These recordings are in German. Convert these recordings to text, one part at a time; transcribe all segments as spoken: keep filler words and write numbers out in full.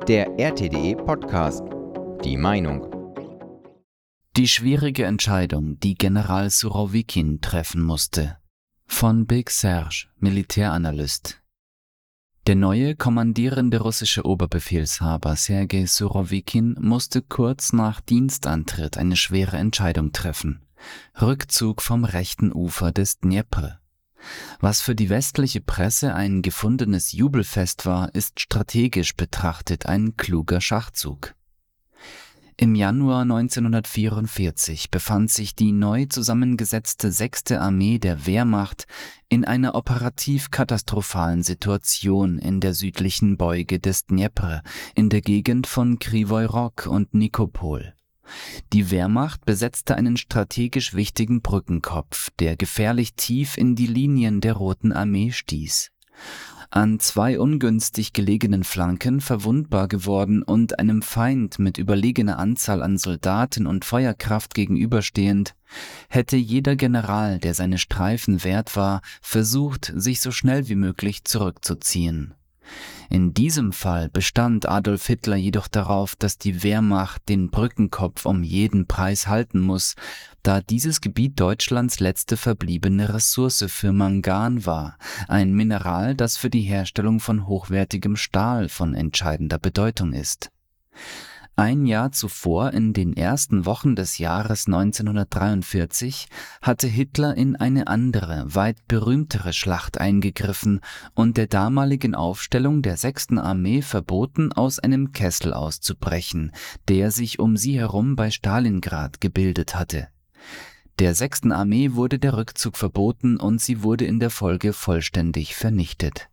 Der R T D E Podcast. Die Meinung. Die schwierige Entscheidung, die General Surowikin treffen musste. Von Big Serge, Militäranalyst. Der neue kommandierende russische Oberbefehlshaber Sergei Surowikin musste kurz nach Dienstantritt eine schwere Entscheidung treffen. Rückzug vom rechten Ufer des Dnjepr. Was für die westliche Presse ein gefundenes Jubelfest war, ist strategisch betrachtet ein kluger Schachzug. Im Januar neunzehnhundertvierundvierzig befand sich die neu zusammengesetzte sechste Armee der Wehrmacht in einer operativ katastrophalen Situation in der südlichen Beuge des Dnjepr in der Gegend von Kryvoi Rog und Nikopol. Die Wehrmacht besetzte einen strategisch wichtigen Brückenkopf, der gefährlich tief in die Linien der Roten Armee stieß. An zwei ungünstig gelegenen Flanken verwundbar geworden und einem Feind mit überlegener Anzahl an Soldaten und Feuerkraft gegenüberstehend, hätte jeder General, der seine Streifen wert war, versucht, sich so schnell wie möglich zurückzuziehen. In diesem Fall bestand Adolf Hitler jedoch darauf, dass die Wehrmacht den Brückenkopf um jeden Preis halten muss, da dieses Gebiet Deutschlands letzte verbliebene Ressource für Mangan war, ein Mineral, das für die Herstellung von hochwertigem Stahl von entscheidender Bedeutung ist. Ein Jahr zuvor, in den ersten Wochen des Jahres neunzehnhundertdreiundvierzig, hatte Hitler in eine andere, weit berühmtere Schlacht eingegriffen und der damaligen Aufstellung der sechsten Armee verboten, aus einem Kessel auszubrechen, der sich um sie herum bei Stalingrad gebildet hatte. Der sechsten Armee wurde der Rückzug verboten und sie wurde in der Folge vollständig vernichtet.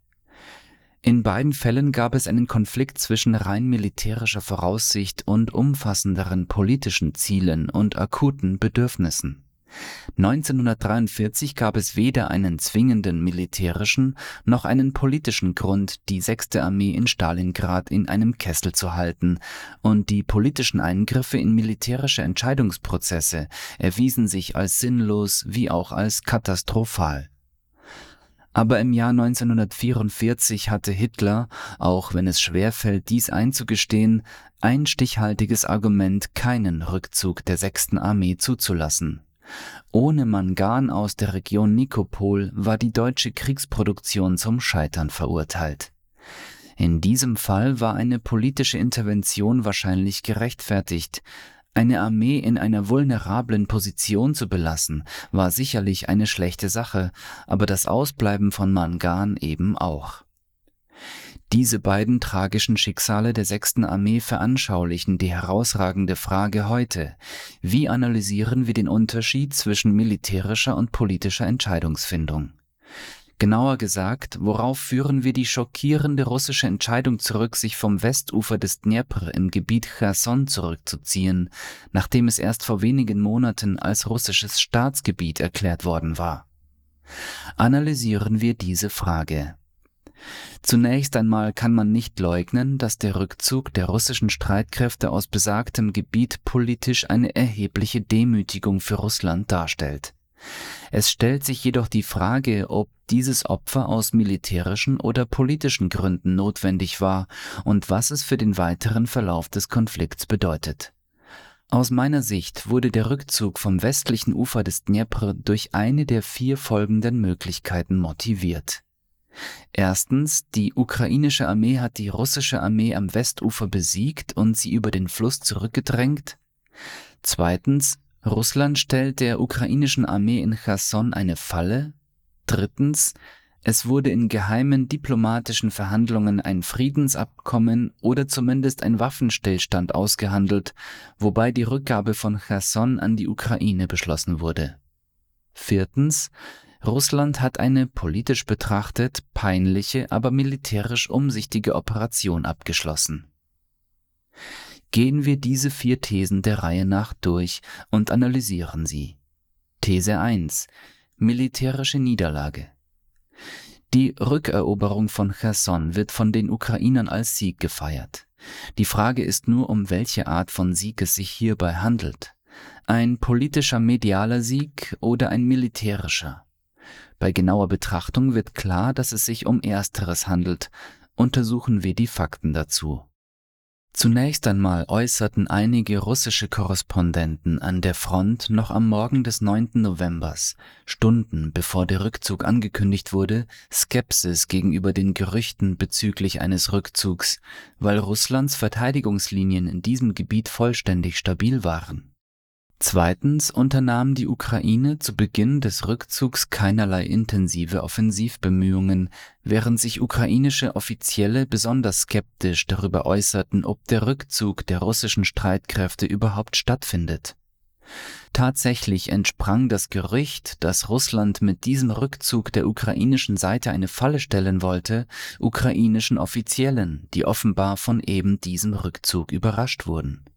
In beiden Fällen gab es einen Konflikt zwischen rein militärischer Voraussicht und umfassenderen politischen Zielen und akuten Bedürfnissen. neunzehnhundertdreiundvierzig gab es weder einen zwingenden militärischen noch einen politischen Grund, die sechste Armee in Stalingrad in einem Kessel zu halten, und die politischen Eingriffe in militärische Entscheidungsprozesse erwiesen sich als sinnlos wie auch als katastrophal. Aber im Jahr neunzehnhundertvierundvierzig hatte Hitler, auch wenn es schwerfällt, dies einzugestehen, ein stichhaltiges Argument, keinen Rückzug der sechsten Armee zuzulassen. Ohne Mangan aus der Region Nikopol war die deutsche Kriegsproduktion zum Scheitern verurteilt. In diesem Fall war eine politische Intervention wahrscheinlich gerechtfertigt. Eine Armee in einer vulnerablen Position zu belassen, war sicherlich eine schlechte Sache, aber das Ausbleiben von Mangan eben auch. Diese beiden tragischen Schicksale der sechsten Armee veranschaulichen die herausragende Frage heute: Wie analysieren wir den Unterschied zwischen militärischer und politischer Entscheidungsfindung? Genauer gesagt, worauf führen wir die schockierende russische Entscheidung zurück, sich vom Westufer des Dnjepr im Gebiet Cherson zurückzuziehen, nachdem es erst vor wenigen Monaten als russisches Staatsgebiet erklärt worden war? Analysieren wir diese Frage. Zunächst einmal kann man nicht leugnen, dass der Rückzug der russischen Streitkräfte aus besagtem Gebiet politisch eine erhebliche Demütigung für Russland darstellt. Es stellt sich jedoch die Frage, ob dieses Opfer aus militärischen oder politischen Gründen notwendig war und was es für den weiteren Verlauf des Konflikts bedeutet. Aus meiner Sicht wurde der Rückzug vom westlichen Ufer des Dnjepr durch eine der vier folgenden Möglichkeiten motiviert. Erstens, die ukrainische Armee hat die russische Armee am Westufer besiegt und sie über den Fluss zurückgedrängt. Zweitens, Russland stellt der ukrainischen Armee in Cherson eine Falle. Drittens, es wurde in geheimen diplomatischen Verhandlungen ein Friedensabkommen oder zumindest ein Waffenstillstand ausgehandelt, wobei die Rückgabe von Cherson an die Ukraine beschlossen wurde. Viertens, Russland hat eine politisch betrachtet peinliche, aber militärisch umsichtige Operation abgeschlossen. Gehen wir diese vier Thesen der Reihe nach durch und analysieren sie. These eins. Militärische Niederlage. Die Rückeroberung von Cherson wird von den Ukrainern als Sieg gefeiert. Die Frage ist nur, um welche Art von Sieg es sich hierbei handelt. Ein politischer medialer Sieg oder ein militärischer? Bei genauer Betrachtung wird klar, dass es sich um Ersteres handelt. Untersuchen wir die Fakten dazu. Zunächst einmal äußerten einige russische Korrespondenten an der Front noch am Morgen des neunten Novembers, Stunden bevor der Rückzug angekündigt wurde, Skepsis gegenüber den Gerüchten bezüglich eines Rückzugs, weil Russlands Verteidigungslinien in diesem Gebiet vollständig stabil waren. Zweitens unternahm die Ukraine zu Beginn des Rückzugs keinerlei intensive Offensivbemühungen, während sich ukrainische Offizielle besonders skeptisch darüber äußerten, ob der Rückzug der russischen Streitkräfte überhaupt stattfindet. Tatsächlich entsprang das Gerücht, dass Russland mit diesem Rückzug der ukrainischen Seite eine Falle stellen wollte, ukrainischen Offiziellen, die offenbar von eben diesem Rückzug überrascht wurden.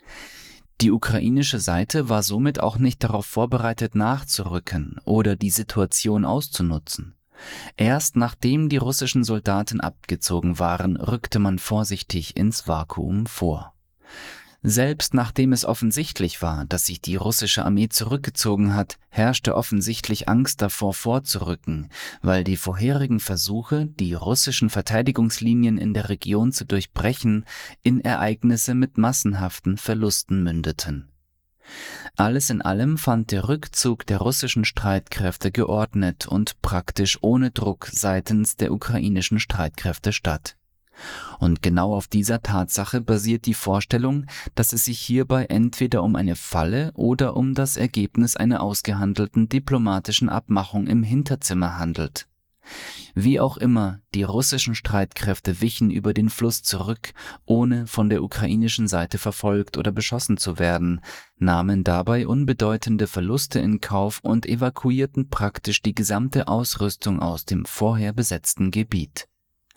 Die ukrainische Seite war somit auch nicht darauf vorbereitet, nachzurücken oder die Situation auszunutzen. Erst nachdem die russischen Soldaten abgezogen waren, rückte man vorsichtig ins Vakuum vor. Selbst nachdem es offensichtlich war, dass sich die russische Armee zurückgezogen hat, herrschte offensichtlich Angst davor vorzurücken, weil die vorherigen Versuche, die russischen Verteidigungslinien in der Region zu durchbrechen, in Ereignisse mit massenhaften Verlusten mündeten. Alles in allem fand der Rückzug der russischen Streitkräfte geordnet und praktisch ohne Druck seitens der ukrainischen Streitkräfte statt. Und genau auf dieser Tatsache basiert die Vorstellung, dass es sich hierbei entweder um eine Falle oder um das Ergebnis einer ausgehandelten diplomatischen Abmachung im Hinterzimmer handelt. Wie auch immer, die russischen Streitkräfte wichen über den Fluss zurück, ohne von der ukrainischen Seite verfolgt oder beschossen zu werden, nahmen dabei unbedeutende Verluste in Kauf und evakuierten praktisch die gesamte Ausrüstung aus dem vorher besetzten Gebiet.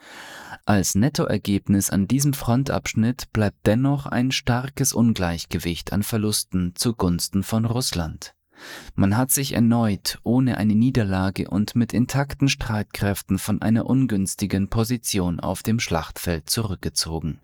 Als Nettoergebnis an diesem Frontabschnitt bleibt dennoch ein starkes Ungleichgewicht an Verlusten zugunsten von Russland. Man hat sich erneut ohne eine Niederlage und mit intakten Streitkräften von einer ungünstigen Position auf dem Schlachtfeld zurückgezogen.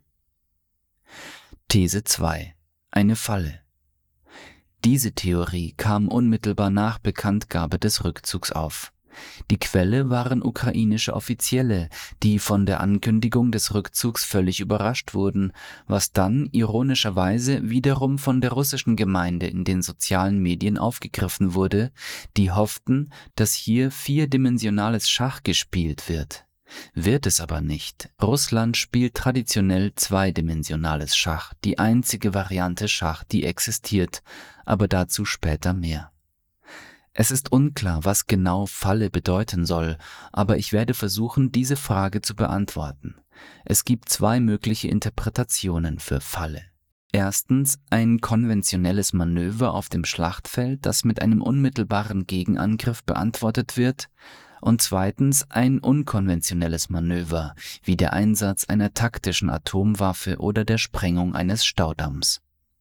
These zwei. Eine Falle. Diese Theorie kam unmittelbar nach Bekanntgabe des Rückzugs auf. Die Quelle waren ukrainische Offizielle, die von der Ankündigung des Rückzugs völlig überrascht wurden, was dann ironischerweise wiederum von der russischen Gemeinde in den sozialen Medien aufgegriffen wurde, die hofften, dass hier vierdimensionales Schach gespielt wird. Wird es aber nicht. Russland spielt traditionell zweidimensionales Schach, die einzige Variante Schach, die existiert, aber dazu später mehr. Es ist unklar, was genau Falle bedeuten soll, aber ich werde versuchen, diese Frage zu beantworten. Es gibt zwei mögliche Interpretationen für Falle. Erstens ein konventionelles Manöver auf dem Schlachtfeld, das mit einem unmittelbaren Gegenangriff beantwortet wird, und zweitens ein unkonventionelles Manöver, wie der Einsatz einer taktischen Atomwaffe oder der Sprengung eines Staudamms.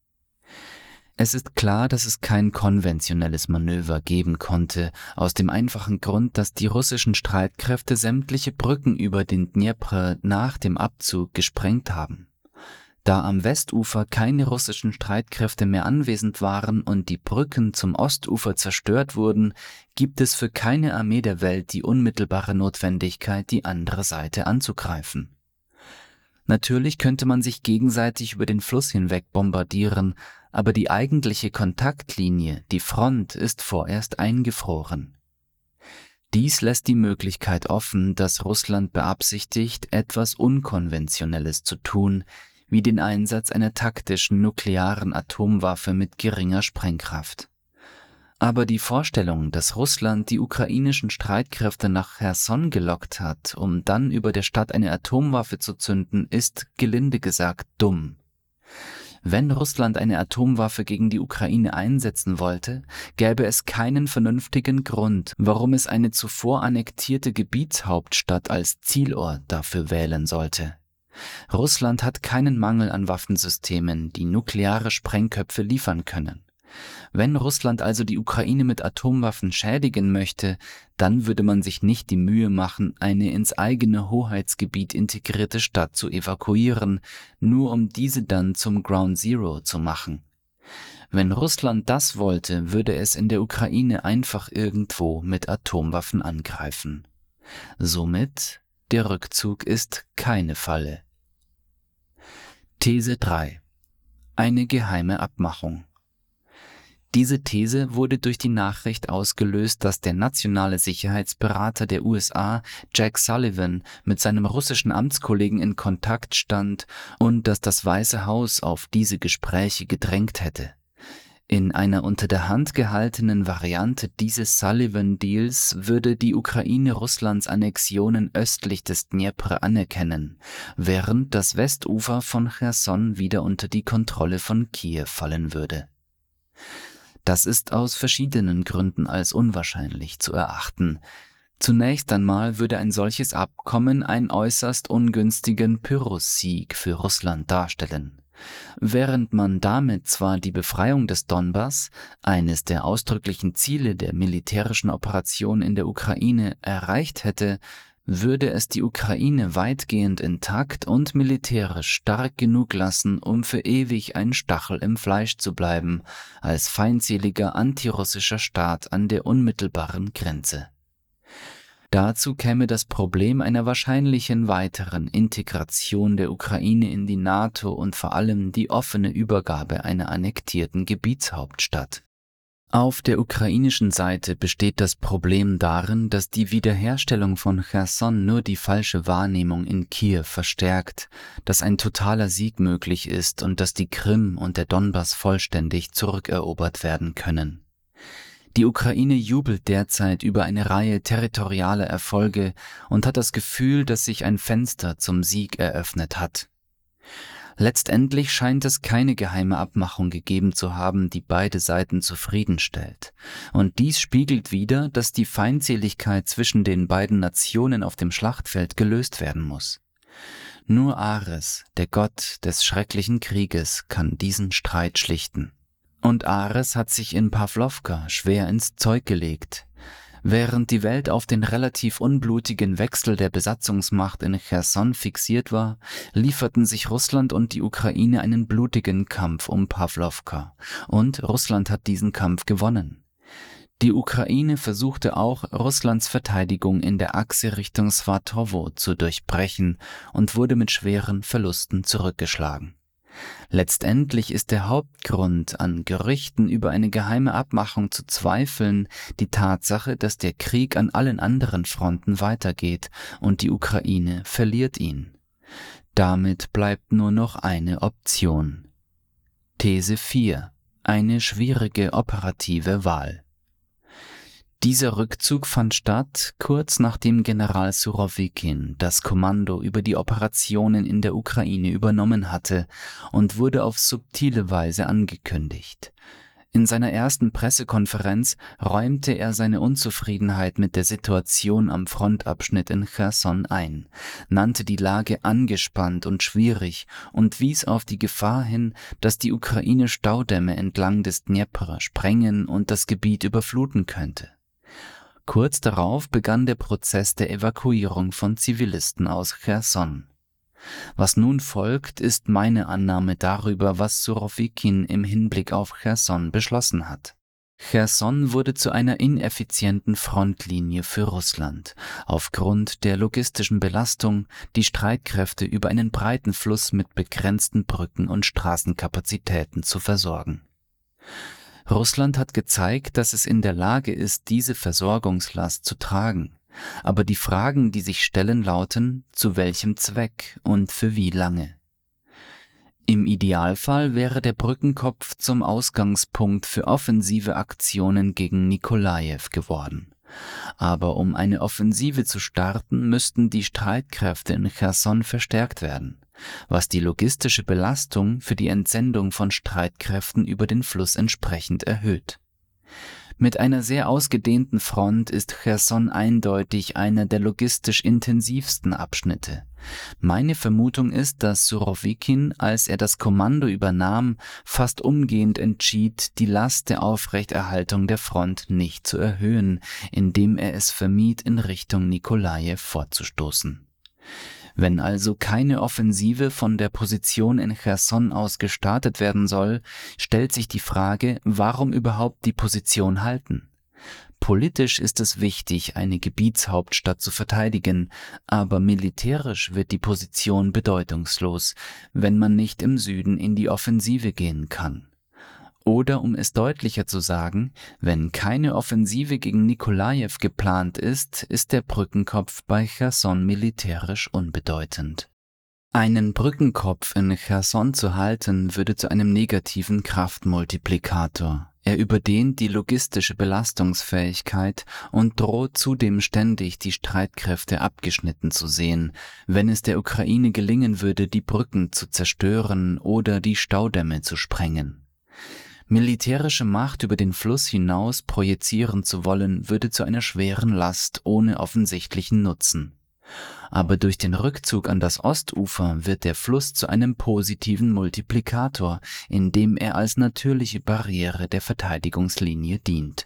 Es ist klar, dass es kein konventionelles Manöver geben konnte, aus dem einfachen Grund, dass die russischen Streitkräfte sämtliche Brücken über den Dnjepr nach dem Abzug gesprengt haben. Da am Westufer keine russischen Streitkräfte mehr anwesend waren und die Brücken zum Ostufer zerstört wurden, gibt es für keine Armee der Welt die unmittelbare Notwendigkeit, die andere Seite anzugreifen. Natürlich könnte man sich gegenseitig über den Fluss hinweg bombardieren, aber die eigentliche Kontaktlinie, die Front, ist vorerst eingefroren. Dies lässt die Möglichkeit offen, dass Russland beabsichtigt, etwas Unkonventionelles zu tun, wie den Einsatz einer taktischen nuklearen Atomwaffe mit geringer Sprengkraft. Aber die Vorstellung, dass Russland die ukrainischen Streitkräfte nach Cherson gelockt hat, um dann über der Stadt eine Atomwaffe zu zünden, ist gelinde gesagt dumm. Wenn Russland eine Atomwaffe gegen die Ukraine einsetzen wollte, gäbe es keinen vernünftigen Grund, warum es eine zuvor annektierte Gebietshauptstadt als Zielort dafür wählen sollte. Russland hat keinen Mangel an Waffensystemen, die nukleare Sprengköpfe liefern können. Wenn Russland also die Ukraine mit Atomwaffen schädigen möchte, dann würde man sich nicht die Mühe machen, eine ins eigene Hoheitsgebiet integrierte Stadt zu evakuieren, nur um diese dann zum Ground Zero zu machen. Wenn Russland das wollte, würde es in der Ukraine einfach irgendwo mit Atomwaffen angreifen. Somit, der Rückzug ist keine Falle. These drei. Eine geheime Abmachung. Diese These wurde durch die Nachricht ausgelöst, dass der nationale Sicherheitsberater der U S A, Jack Sullivan, mit seinem russischen Amtskollegen in Kontakt stand und dass das Weiße Haus auf diese Gespräche gedrängt hätte. In einer unter der Hand gehaltenen Variante dieses Sullivan-Deals würde die Ukraine Russlands Annexionen östlich des Dnjepr anerkennen, während das Westufer von Cherson wieder unter die Kontrolle von Kiew fallen würde. Das ist aus verschiedenen Gründen als unwahrscheinlich zu erachten. Zunächst einmal würde ein solches Abkommen einen äußerst ungünstigen Pyrrhus-Sieg für Russland darstellen. Während man damit zwar die Befreiung des Donbass, eines der ausdrücklichen Ziele der militärischen Operation in der Ukraine, erreicht hätte, würde es die Ukraine weitgehend intakt und militärisch stark genug lassen, um für ewig ein Stachel im Fleisch zu bleiben, als feindseliger antirussischer Staat an der unmittelbaren Grenze. Dazu käme das Problem einer wahrscheinlichen weiteren Integration der Ukraine in die NATO und vor allem die offene Übergabe einer annektierten Gebietshauptstadt. Auf der ukrainischen Seite besteht das Problem darin, dass die Wiederherstellung von Cherson nur die falsche Wahrnehmung in Kiew verstärkt, dass ein totaler Sieg möglich ist und dass die Krim und der Donbass vollständig zurückerobert werden können. Die Ukraine jubelt derzeit über eine Reihe territorialer Erfolge und hat das Gefühl, dass sich ein Fenster zum Sieg eröffnet hat. Letztendlich scheint es keine geheime Abmachung gegeben zu haben, die beide Seiten zufriedenstellt. Und dies spiegelt wider, dass die Feindseligkeit zwischen den beiden Nationen auf dem Schlachtfeld gelöst werden muss. Nur Ares, der Gott des schrecklichen Krieges, kann diesen Streit schlichten. Und Ares hat sich in Pawlowka schwer ins Zeug gelegt. Während die Welt auf den relativ unblutigen Wechsel der Besatzungsmacht in Cherson fixiert war, lieferten sich Russland und die Ukraine einen blutigen Kampf um Pawlowka. Und Russland hat diesen Kampf gewonnen. Die Ukraine versuchte auch, Russlands Verteidigung in der Achse Richtung Swatowo zu durchbrechen und wurde mit schweren Verlusten zurückgeschlagen. Letztendlich ist der Hauptgrund, an Gerüchten über eine geheime Abmachung zu zweifeln, die Tatsache, dass der Krieg an allen anderen Fronten weitergeht und die Ukraine verliert ihn. Damit bleibt nur noch eine Option. These vier. Eine schwierige operative Wahl. Dieser Rückzug fand statt, kurz nachdem General Surowikin das Kommando über die Operationen in der Ukraine übernommen hatte und wurde auf subtile Weise angekündigt. In seiner ersten Pressekonferenz räumte er seine Unzufriedenheit mit der Situation am Frontabschnitt in Cherson ein, nannte die Lage angespannt und schwierig und wies auf die Gefahr hin, dass die Ukraine Staudämme entlang des Dnjepr sprengen und das Gebiet überfluten könnte. Kurz darauf begann der Prozess der Evakuierung von Zivilisten aus Cherson. Was nun folgt, ist meine Annahme darüber, was Surowikin im Hinblick auf Cherson beschlossen hat. Cherson wurde zu einer ineffizienten Frontlinie für Russland, aufgrund der logistischen Belastung, die Streitkräfte über einen breiten Fluss mit begrenzten Brücken und Straßenkapazitäten zu versorgen. Russland hat gezeigt, dass es in der Lage ist, diese Versorgungslast zu tragen. Aber die Fragen, die sich stellen, lauten, zu welchem Zweck und für wie lange? Im Idealfall wäre der Brückenkopf zum Ausgangspunkt für offensive Aktionen gegen Nikolajew geworden. Aber um eine Offensive zu starten, müssten die Streitkräfte in Cherson verstärkt werden, was die logistische Belastung für die Entsendung von Streitkräften über den Fluss entsprechend erhöht. Mit einer sehr ausgedehnten Front ist Cherson eindeutig einer der logistisch intensivsten Abschnitte. Meine Vermutung ist, dass Surowikin, als er das Kommando übernahm, fast umgehend entschied, die Last der Aufrechterhaltung der Front nicht zu erhöhen, indem er es vermied, in Richtung Nikolajew vorzustoßen. Wenn also keine Offensive von der Position in Cherson aus gestartet werden soll, stellt sich die Frage, warum überhaupt die Position halten? Politisch ist es wichtig, eine Gebietshauptstadt zu verteidigen, aber militärisch wird die Position bedeutungslos, wenn man nicht im Süden in die Offensive gehen kann. Oder um es deutlicher zu sagen, wenn keine Offensive gegen Nikolajew geplant ist, ist der Brückenkopf bei Cherson militärisch unbedeutend. Einen Brückenkopf in Cherson zu halten, würde zu einem negativen Kraftmultiplikator. Er überdehnt die logistische Belastungsfähigkeit und droht zudem ständig, die Streitkräfte abgeschnitten zu sehen, wenn es der Ukraine gelingen würde, die Brücken zu zerstören oder die Staudämme zu sprengen. Militärische Macht über den Fluss hinaus projizieren zu wollen, würde zu einer schweren Last ohne offensichtlichen Nutzen. Aber durch den Rückzug an das Ostufer wird der Fluss zu einem positiven Multiplikator, indem er als natürliche Barriere der Verteidigungslinie dient.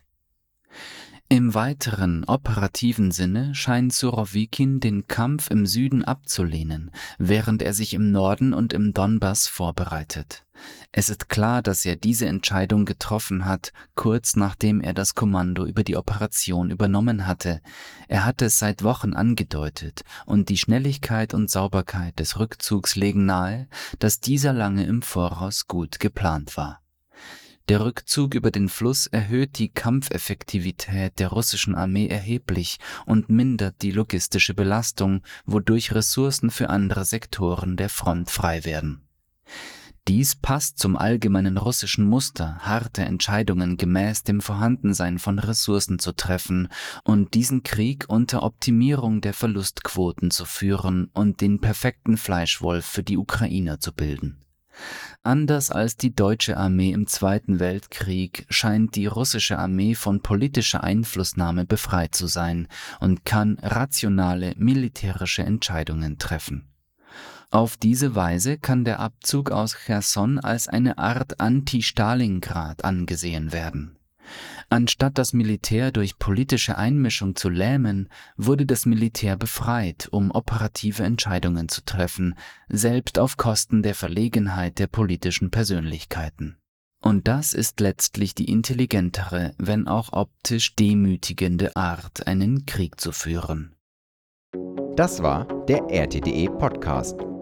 Im weiteren operativen Sinne scheint Surowikin den Kampf im Süden abzulehnen, während er sich im Norden und im Donbass vorbereitet. Es ist klar, dass er diese Entscheidung getroffen hat, kurz nachdem er das Kommando über die Operation übernommen hatte. Er hatte es seit Wochen angedeutet, und die Schnelligkeit und Sauberkeit des Rückzugs legen nahe, dass dieser lange im Voraus gut geplant war. Der Rückzug über den Fluss erhöht die Kampfeffektivität der russischen Armee erheblich und mindert die logistische Belastung, wodurch Ressourcen für andere Sektoren der Front frei werden. Dies passt zum allgemeinen russischen Muster, harte Entscheidungen gemäß dem Vorhandensein von Ressourcen zu treffen und diesen Krieg unter Optimierung der Verlustquoten zu führen und den perfekten Fleischwolf für die Ukrainer zu bilden. Anders als die deutsche Armee im Zweiten Weltkrieg scheint die russische Armee von politischer Einflussnahme befreit zu sein und kann rationale militärische Entscheidungen treffen. Auf diese Weise kann der Abzug aus Cherson als eine Art Anti-Stalingrad angesehen werden. Anstatt das Militär durch politische Einmischung zu lähmen, wurde das Militär befreit, um operative Entscheidungen zu treffen, selbst auf Kosten der Verlegenheit der politischen Persönlichkeiten. Und das ist letztlich die intelligentere, wenn auch optisch demütigende Art, einen Krieg zu führen. Das war der R T D E Podcast.